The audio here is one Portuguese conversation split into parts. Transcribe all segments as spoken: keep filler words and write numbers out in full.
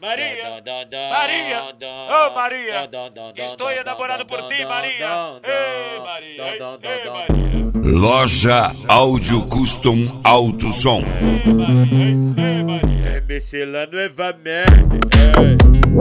Maria, Maria, ô Maria, estou enamorado por ti, Maria. Ei, Maria, ei, Maria. Loja Áudio Custom Alto Som. Ei, Maria, ei, Maria. M C La nuevamente. Ei.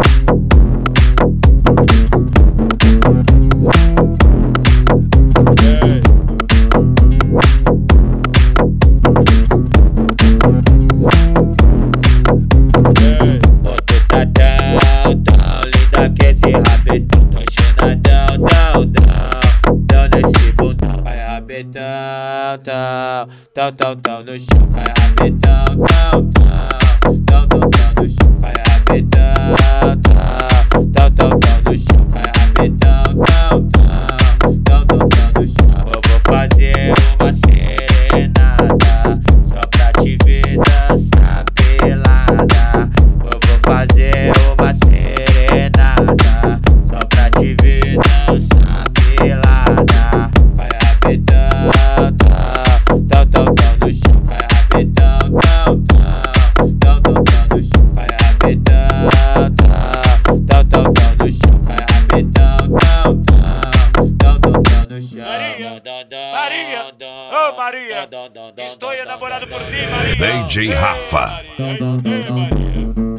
Rapidão, tô chinadão, dão, dão, dão nesse bundão. Vai rapidão, tão, tão, tão, tão no chão. Vai rapidão, tão, tão, tão, tão, tão no chão. Vai rapidão, tão, tão, tão, tão no chão. Vai rapidão, tão, tão, tão, tão, tão no chão. Eu vou fazer uma serenata só pra te ver dançar pelada. Eu vou fazer uma serenata só pra te ver dançar pelada. Vai rapidão, tão, tão, tão, tão no chão. Vai rapidão, tão, tão, tão, tão, tão no chão. Vai rapidão, tão, tão, tão, tão no chão. Vai rapidão, tão, tão, tão, tão, tão no chão. Maria, Maria, ô Maria, estou enamorado por ti, Maria. D J Rafa. Ei, Maria.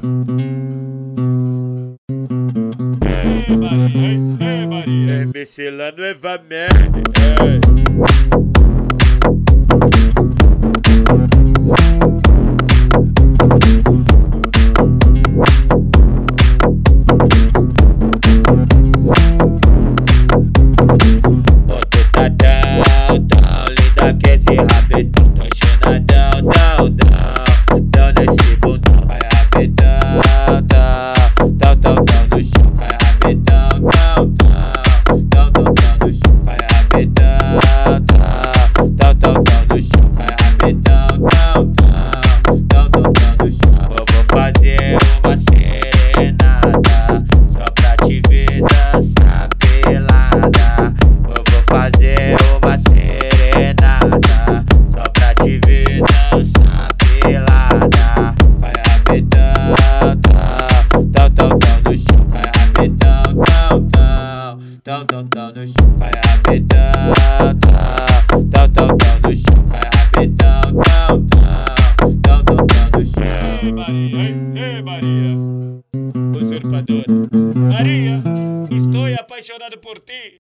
Ei, Maria, ei, Maria. M C La nuevamente. Ei. Rapidão, tô chinadão, dão, dão, dão nesse bundão. Vai rapidão, tão, tão, tão, tão no chão. Vai rapidão, tão, tão, tão, tão, tão no chão. Vai rapidão, tão, tão, tão, tão no chão. Vai rapidão, tão, tão, tão, tão, tão no chão. Eu vou fazer uma serenata só pra te ver dançar pelada. Eu vou fazer uma serenata só pra te ver dançar pelada. Vai rapidão, tão, tão, tão, tão no chão. Vai rapidão, tão, tão, tão, tão, tão no chão. Vai rapidão, tão, tão, tão, tão no chão. Vai rapidão, tão, tão, tão, tão, tão no chão. Ei, Maria, ei, Maria. Usurpadora. Maria, estou apaixonado por ti.